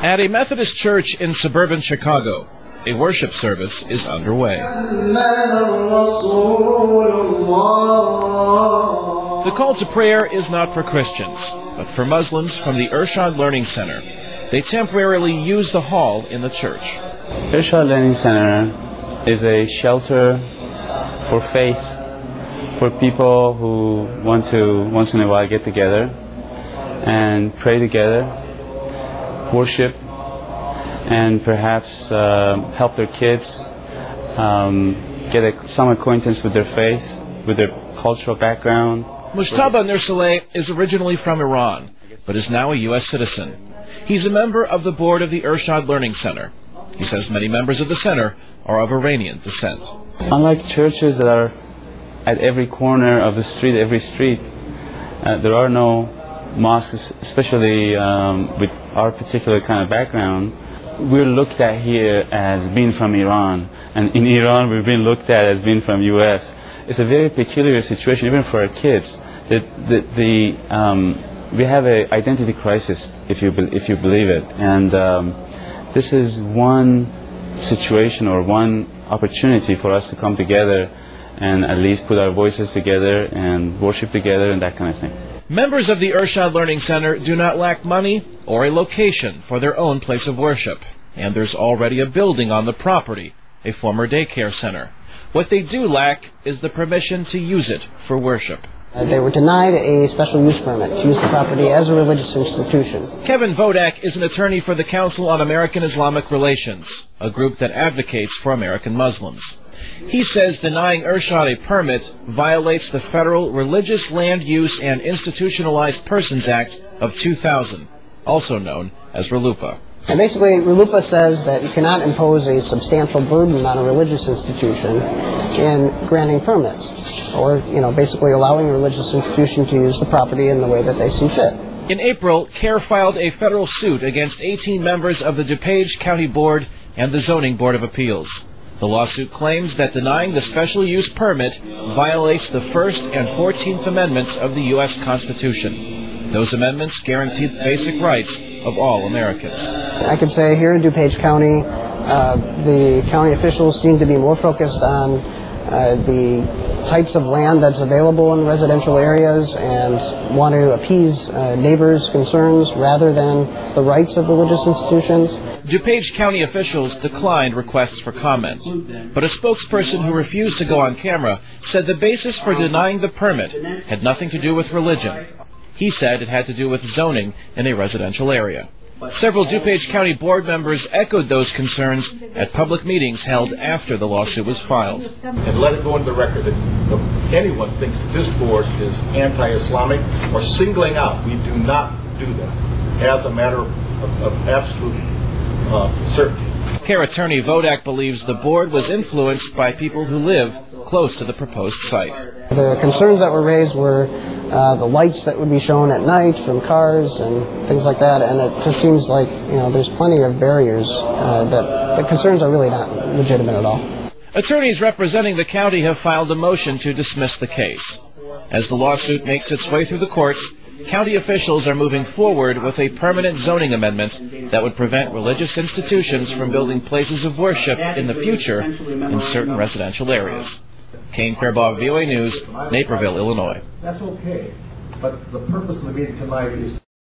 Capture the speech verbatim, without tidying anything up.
At a Methodist church in suburban Chicago, a worship service is underway. The call to prayer is not for Christians, but for Muslims from the Irshad Learning Center. They temporarily use the hall in the church. Irshad Learning Center is a shelter for faith, for people who want to once in a while get together and pray together, worship, and perhaps uh, help their kids um, get a, some acquaintance with their faith, with their cultural background. Mujtaba Nursaleh is originally from Iran, but is now a U S citizen. He's a member of the board of the Irshad Learning Center. He says many members of the center are of Iranian descent. Unlike churches that are at every corner of the street, every street, uh, there are no mosques, especially um, with our particular kind of background. We're looked at here as being from Iran, and in Iran we've been looked at as being from U S. It's a very peculiar situation, even for our kids. The, the, the, um, we have an identity crisis, if you, be, if you believe it, and um, this is one situation or one opportunity for us to come together and at least put our voices together and worship together and that kind of thing. Members of the Irshad Learning Center do not lack money or a location for their own place of worship. And there's already a building on the property, a former daycare center. What they do lack is the permission to use it for worship. Uh, they were denied a special use permit to use the property as a religious institution. Kevin Vodak is an attorney for the Council on American Islamic Relations, a group that advocates for American Muslims. He says denying Irshad a permit violates the Federal Religious Land Use and Institutionalized Persons Act of two thousand, also known as RLUIPA. And basically, RLUIPA says that you cannot impose a substantial burden on a religious institution in granting permits, or, you know, basically allowing a religious institution to use the property in the way that they see fit. In April, CARE filed a federal suit against eighteen members of the DuPage County Board and the Zoning Board of Appeals. The lawsuit claims that denying the special use permit violates the First and Fourteenth Amendments of the U S Constitution. Those amendments guarantee the basic rights of all Americans. I could say here in DuPage County, uh, the county officials seem to be more focused on uh, the types of land that's available in residential areas and want to appease uh, neighbors' concerns rather than the rights of religious institutions. DuPage County officials declined requests for comment, but a spokesperson who refused to go on camera said the basis for denying the permit had nothing to do with religion. He said it had to do with zoning in a residential area. Several DuPage County board members echoed those concerns at public meetings held after the lawsuit was filed. And let it go into the record that if anyone thinks that this board is anti-Islamic or singling out, we do not do that as a matter of, of absolute uh, certainty. CARE attorney Vodak believes the board was influenced by people who live close to the proposed site. The concerns that were raised were uh, the lights that would be shown at night from cars and things like that, and it just seems like, you know, there's plenty of barriers uh, that the concerns are really not legitimate at all. Attorneys representing the county have filed a motion to dismiss the case. As the lawsuit makes its way through the courts, county officials are moving forward with a permanent zoning amendment that would prevent religious institutions from building places of worship in the future in certain residential areas. Kane Fairbaugh, V O A News, Naperville, Illinois. That's okay, but the purpose of the meeting tonight is